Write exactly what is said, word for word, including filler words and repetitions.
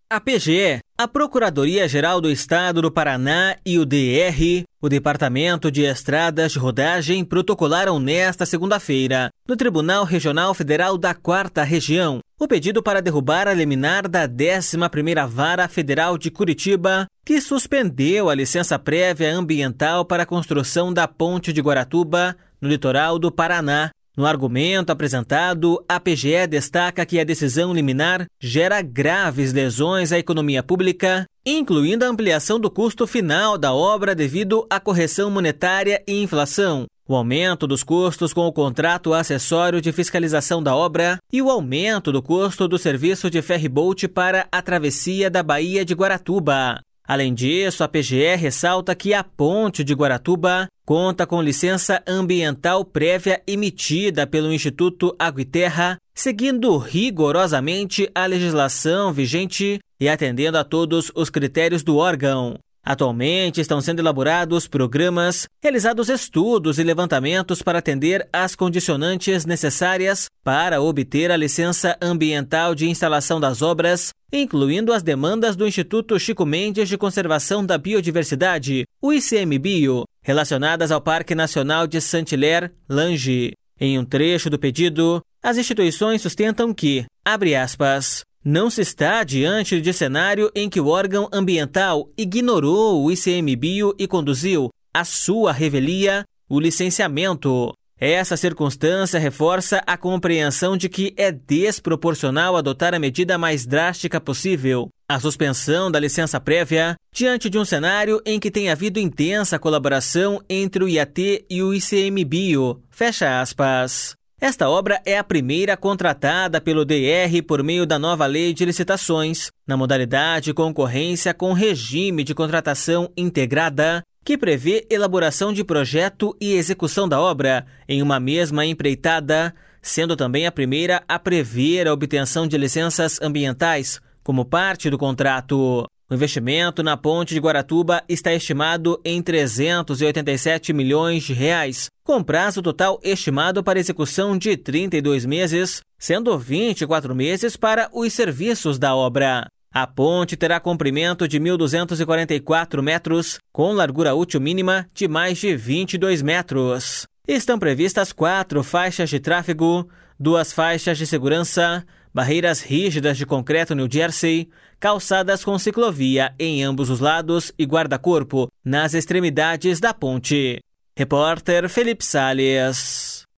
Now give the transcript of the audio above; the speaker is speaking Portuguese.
A P G E, a Procuradoria-Geral do Estado do Paraná e o D R, o Departamento de Estradas de Rodagem, protocolaram nesta segunda-feira, no Tribunal Regional Federal da quarta Região, o pedido para derrubar a liminar da décima primeira Vara Federal de Curitiba, que suspendeu a licença prévia ambiental para a construção da Ponte de Guaratuba, no litoral do Paraná. No argumento apresentado, a P G E destaca que a decisão liminar gera graves lesões à economia pública, incluindo a ampliação do custo final da obra devido à correção monetária e inflação, o aumento dos custos com o contrato acessório de fiscalização da obra e o aumento do custo do serviço de ferry-boat para a travessia da Baía de Guaratuba. Além disso, a P G E ressalta que a Ponte de Guaratuba conta com licença ambiental prévia emitida pelo Instituto Água e Terra, seguindo rigorosamente a legislação vigente e atendendo a todos os critérios do órgão. Atualmente estão sendo elaborados programas, realizados estudos e levantamentos para atender às condicionantes necessárias para obter a licença ambiental de instalação das obras, incluindo as demandas do Instituto Chico Mendes de Conservação da Biodiversidade, o I C M Bio, relacionadas ao Parque Nacional de Saint-Hilaire-Lange. Em um trecho do pedido, as instituições sustentam que, abre aspas, não se está diante de cenário em que o órgão ambiental ignorou o I C M Bio e conduziu, à sua revelia, o licenciamento. Essa circunstância reforça a compreensão de que é desproporcional adotar a medida mais drástica possível, a suspensão da licença prévia, diante de um cenário em que tem havido intensa colaboração entre o I A T e o I C M Bio. Fecha aspas. Esta obra é a primeira contratada pelo D R por meio da nova Lei de Licitações, na modalidade concorrência com regime de contratação integrada, que prevê elaboração de projeto e execução da obra em uma mesma empreitada, sendo também a primeira a prever a obtenção de licenças ambientais como parte do contrato. O investimento na Ponte de Guaratuba está estimado em trezentos e oitenta e sete milhões de reais, com prazo total estimado para execução de trinta e dois meses, sendo vinte e quatro meses para os serviços da obra. A ponte terá comprimento de mil duzentos e quarenta e quatro metros, com largura útil mínima de mais de vinte e dois metros. Estão previstas quatro faixas de tráfego, duas faixas de segurança, barreiras rígidas de concreto New Jersey, calçadas com ciclovia em ambos os lados e guarda-corpo nas extremidades da ponte. Repórter Felipe Salles.